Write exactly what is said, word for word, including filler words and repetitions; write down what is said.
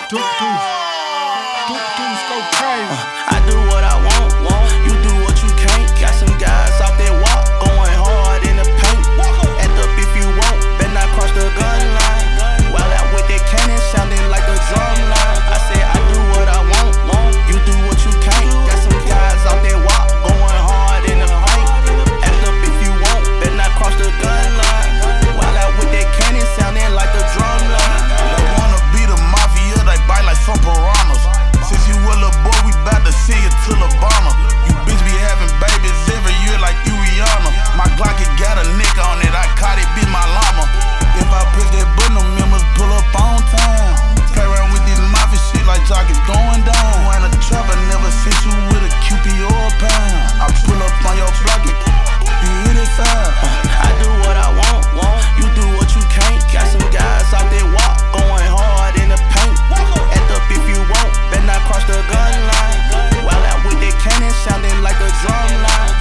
Do, do, do, dudes go crazy. Uh, I do what I want, want, you do what you can't. Got some guys off that walk, going hard in the paint. Act up if you want, better not cross the gun line. While out with that cannon, sounding like a drum line. I said I do what I want, want, you do what you can't. Got some guys off that walk, going hard in the paint. Act up if you want, better not cross the gun line. While out with that cannon, sounding like a drum line. They wanna be the mafia, they bite like some piranhas. Since you a little boy, we bout to send you to Labama. You bitch be having babies every year like you Rihanna. My Glock, it got a nick on it, I caught it, be my llama. If I press that button, them members pull up on time. Play around with this mafia shit like Jock is going down. You ain't a trap, I never sent you with a Q P or a pound. I pull up on your block, it, you hear that sound? I do what I want, want, you do what you can't. Got some guys off that walk, going hard in the paint. Act up if you want, better not cross the gun line. While out with that cannon, sounding like a drum line.